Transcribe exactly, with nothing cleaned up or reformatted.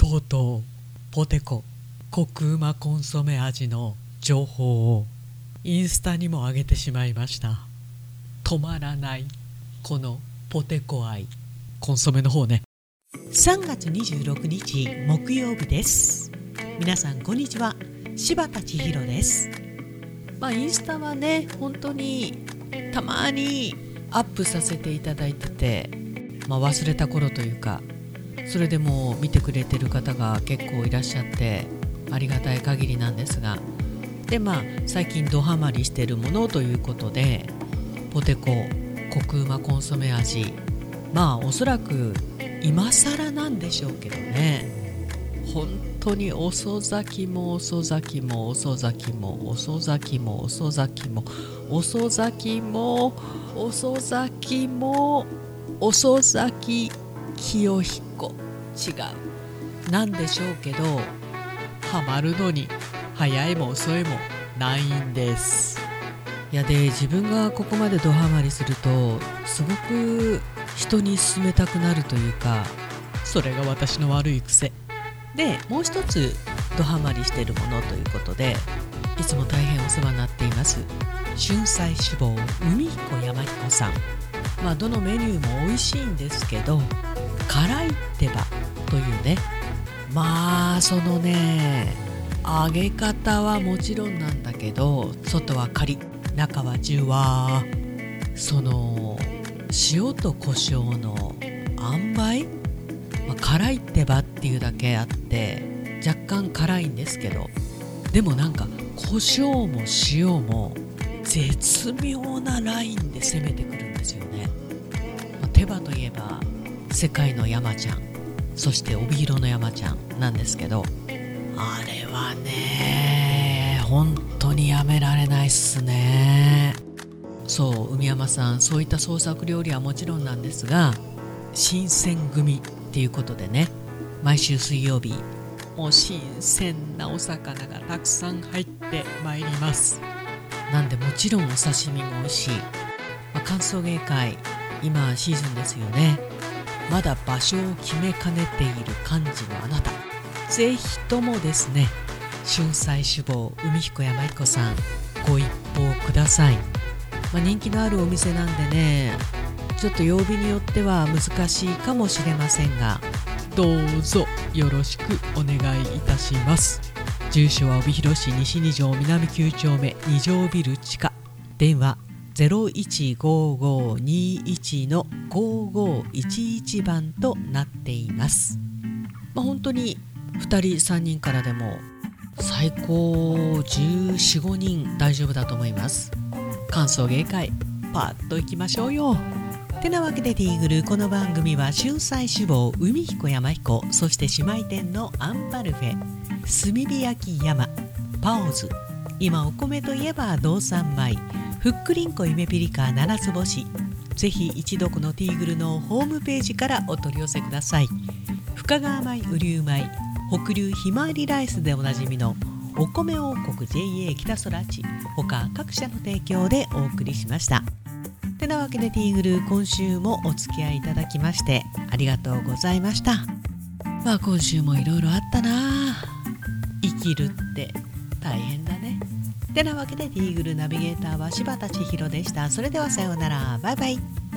とうとうポテココクうまコンソメ味の情報をインスタにも上げてしまいました。止まらないこのポテコ愛、コンソメの方ね。さんがつにじゅうろくにち木曜日です。皆さんこんにちは、柴田千尋です。まあインスタはね、本当にたまにアップさせていただいてて、まあ、忘れた頃というか、それでも見てくれてる方が結構いらっしゃってありがたい限りなんですが、でまあ最近ドハマりしてるものということで、ポテココクうまコンソメ味、まあおそらく今更なんでしょうけどね、本当に遅咲きも遅咲きも遅咲きも遅咲きも遅咲きも遅咲きも遅咲きも遅咲き清彦、違うなんでしょうけど、ハマるのに早いも遅いもないんです。いやで、自分がここまでドハマりするとすごく人に勧めたくなるというか、それが私の悪い癖で、もう一つドハマりしているものということで、いつも大変お世話になっています春菜志望海彦山彦さん。まあどのメニューも美味しいんですけど、辛いってばというね、まあそのね、揚げ方はもちろんなんだけど、外はカリッ中はジュワー、その塩と胡椒の塩梅、まあ、辛いってばっていうだけあって若干辛いんですけど、でもなんか胡椒も塩も絶妙なラインで攻めてくるんですよね。まあ、手羽といえば世界の山ちゃん、そして帯広の山ちゃんなんですけど、あれはね本当にやめられないっすね。そう海山さん、そういった創作料理はもちろんなんですが、新鮮組っていうことでね、毎週水曜日もう新鮮なお魚がたくさん入ってまいります。なんでもちろんお刺身も美味しい、まあ、歓送迎会今シーズンですよね。まだ場所を決めかねている幹事のあなた、ぜひともですね、春菜志望海彦山彦さんご一報ください。まあ、人気のあるお店なんでね、ちょっと曜日によっては難しいかもしれませんが、どうぞよろしくお願いいたします。住所は帯広市西に条南きゅう丁目に条ビル地下、電話 ゼロいちごごにいちのごごいちいち 番となっています。まあ、本当にふたりさんにんからでも最高じゅうよん、ごにん大丈夫だと思います。歓送迎会パッと行きましょうよ。てなわけでティーグル、この番組は春菜志望海彦山彦、そして姉妹店のアンパルフェ、炭火焼き山、パオズ、今お米といえば道産米、ふっくりんこ夢ピリカ七つ星、ぜひ一度このティーグルのホームページからお取り寄せください。深川米、雨竜米、北流ひまわりライスでおなじみのお米王国 ジェイエー 北空地、他各社の提供でお送りしました。てなわけでティーグル、今週もお付き合いいただきましてありがとうございました。まあ今週もいろいろあったな。生きるって大変だね。てなわけでティーグルナビゲーターは柴田千尋でした。それではさようなら、バイバイ。